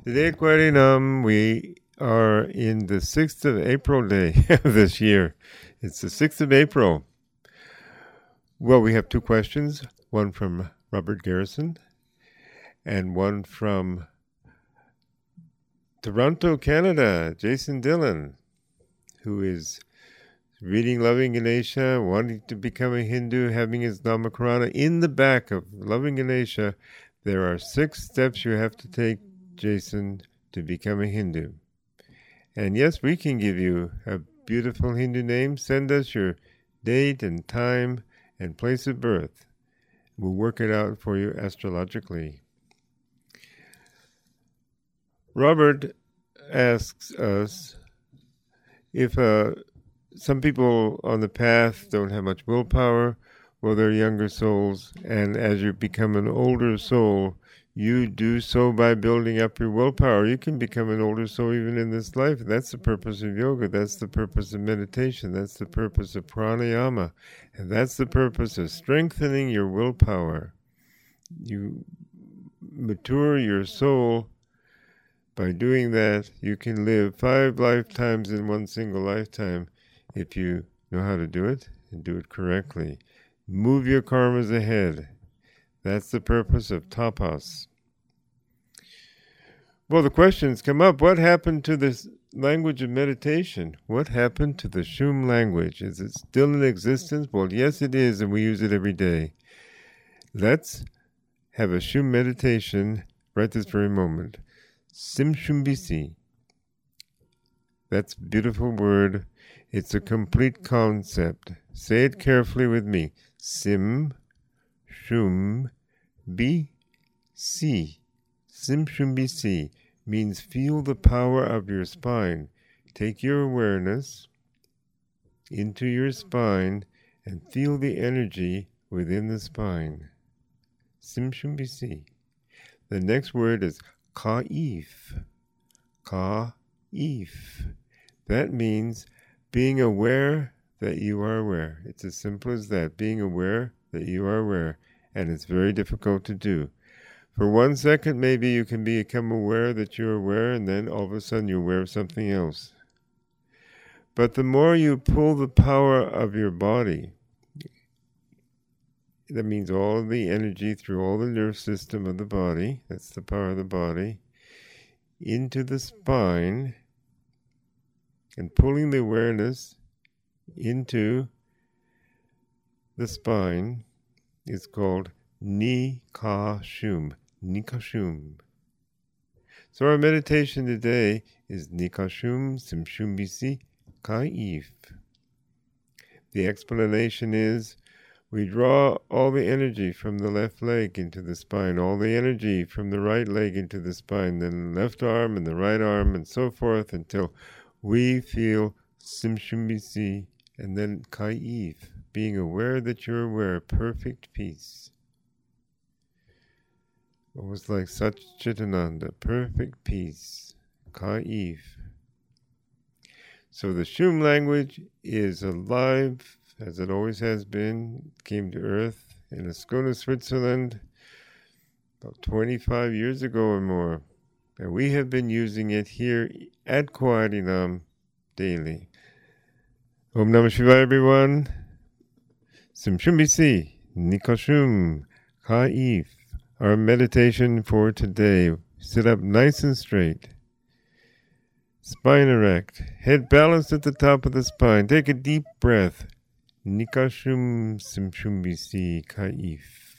Today at Guarinam, we are in the 6th of April day of this year. It's the 6th of April. Well, we have two questions, one from Robert Garrison and one from Toronto, Canada, Jason Dillon, who is reading Loving Ganesha, wanting to become a Hindu, having his Dhammakarana. In the back of Loving Ganesha, there are 6 steps you have to take, Jason, to become a Hindu. And yes, we can give you a beautiful Hindu name. Send us your date and time and place of birth. We'll work it out for you astrologically. Robert asks us if some people on the path don't have much willpower. Well, they're younger souls, and as you become an older soul, you do so by building up your willpower. You can become an older soul even in this life. That's the purpose of yoga. That's the purpose of meditation. That's the purpose of pranayama. And that's the purpose of strengthening your willpower. You mature your soul. By doing that, you can live 5 lifetimes in one single lifetime if you know how to do it and do it correctly. Move your karmas ahead. That's the purpose of tapas. Well, the questions come up. What happened to this language of meditation? What happened to the Shum language? Is it still in existence? Well, yes, it is, and we use it every day. Let's have a Shum meditation right this very moment. Sim Shumbisi. That's a beautiful word. It's a complete concept. Say it carefully with me. Sim Shum Bi Si. Sim Shum Bi Si means feel the power of your spine. Take your awareness into your spine and feel the energy within the spine. Sim Shum Bi Si. The next word is Ka'if. Ka'if. That means being aware that you are aware. It's as simple as that. Being aware that you are aware. And it's very difficult to do. For 1 second, maybe you can become aware that you're aware, and then all of a sudden you're aware of something else. But the more you pull the power of your body, that means all of the energy through all the nerve system of the body, that's the power of the body, into the spine, and pulling the awareness into the spine is called Nikashum. Nikashum. So our meditation today is Nikashum Simshum Bisi Ka'if. The explanation is we draw all the energy from the left leg into the spine, all the energy from the right leg into the spine, then the left arm and the right arm and so forth until we feel Simshum Bisi and then Ka'if, being aware that you're aware, perfect peace. It was like Satchitananda, perfect peace, Ka'if. So the Shum language is alive, as it always has been. It came to earth in Ascona, Switzerland, about 25 years ago or more. And we have been using it here at Guarinam daily. Om Namah Shivaya, everyone. Sim Shum Bisi, Nikashum, Ka'if. Our meditation for today. Sit up nice and straight. Spine erect. Head balanced at the top of the spine. Take a deep breath. Nikashum Sim Shum Bisi Ka'if.